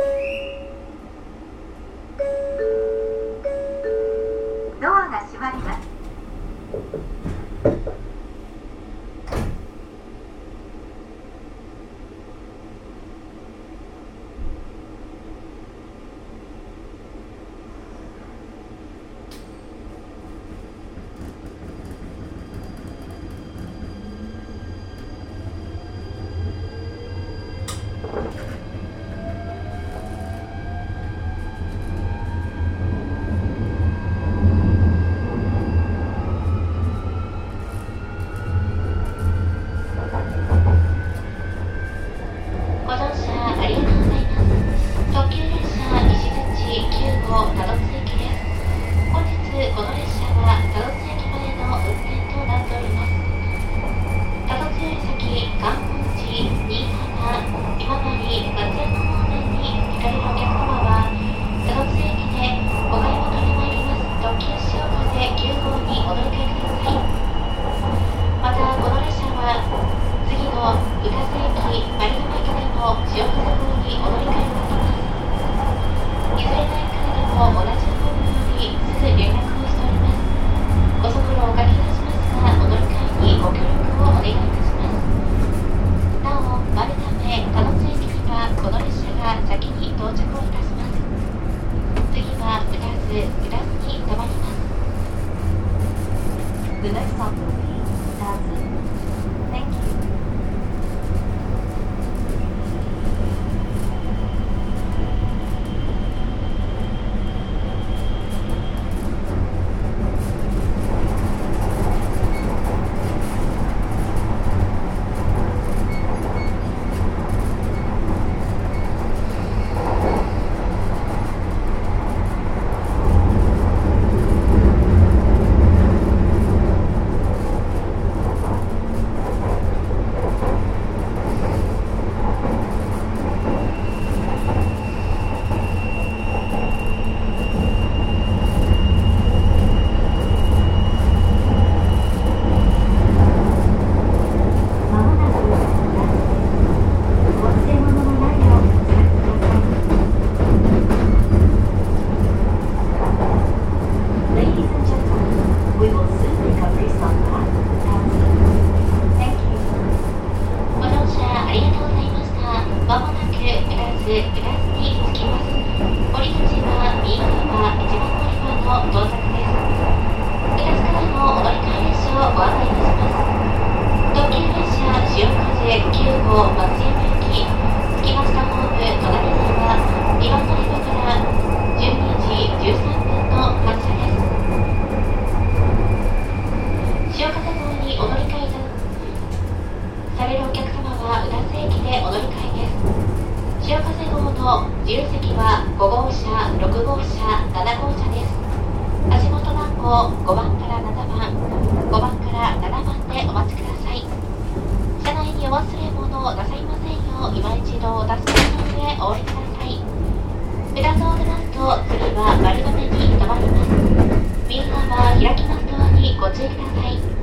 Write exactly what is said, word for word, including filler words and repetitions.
ドアが閉まります。 The next stop will be Dazu. Thank you. 自由席はご号車、ろく号車、なな号車です。足元番号ごばんからななばん、ごばんからななばんでお待ちください。車内にお忘れ物をなさいませんよう今一度お助けの上お降りください。ペダルを出ますと次は丸亀に停まります。右側開きますドアにご注意ください。